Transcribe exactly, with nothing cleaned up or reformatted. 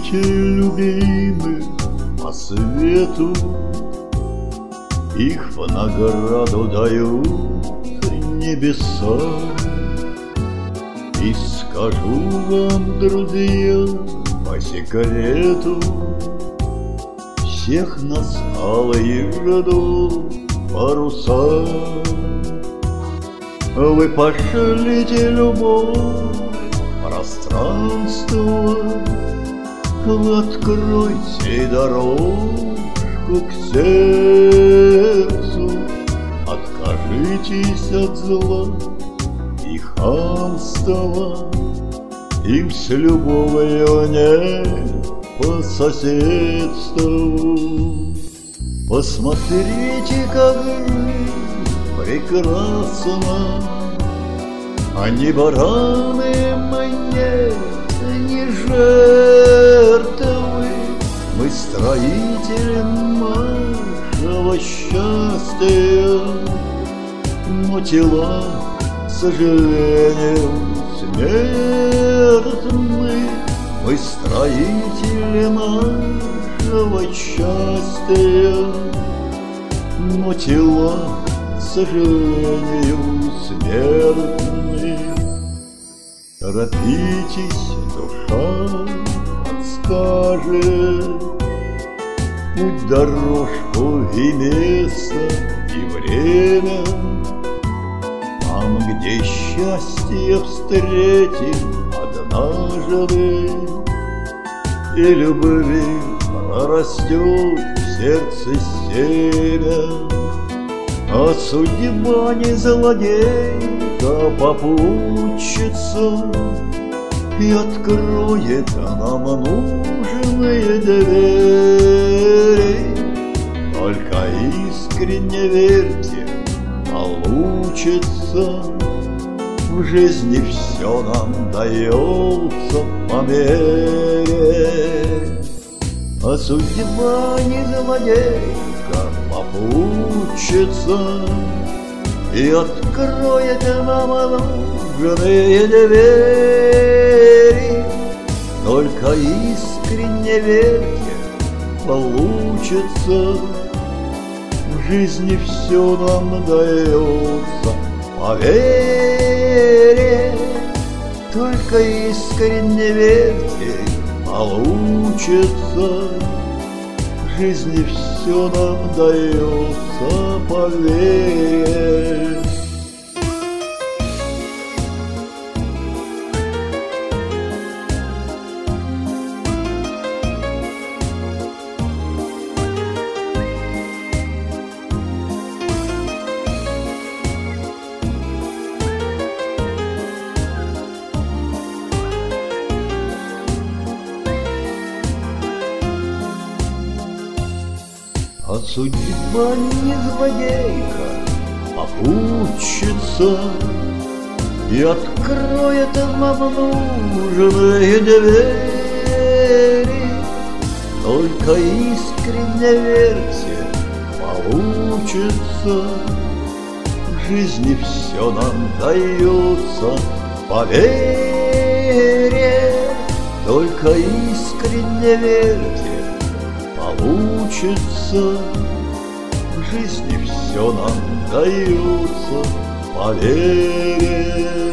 детей любимых по свету, их в награду дают небеса. И скажу вам, друзья, по секрету, всех нас алые ждут паруса. Вы пошлите любовь пространство, вы откройте дорожку к сердцу, откажитесь от зла и хамства, им с любовью не по соседству. Посмотрите, как жизнь прекрасна, а не бараны мы, нет, не жертвы. Мы строители нашего счастья, но тела, к сожалению, смертны. Мы строители нашего счастья, но тела, к сожалению, смертны. Торопитесь, душа подскажет путь, дорожку и место, и время. Там, где счастье встретим однажды, и любви прорастет в сердце семя. А судьба не злодейка, попутчица, и откроет нам нужные двери. Только искренне верьте, получится. В жизни все нам дается по мере. А судьба не злодейка, попутчица, и откроет нам нужные двери. Только искренне верьте, получится. В жизни все нам дается по вере. Только искренне верьте, получится. В жизни все нам дается по вере. А судьба не злодейка, попутчица, и откроет нам нужные двери. Только искренне верьте, получится. В жизни все нам дается по вере. Только искренне верьте, получится. В жизни все нам дается по вере.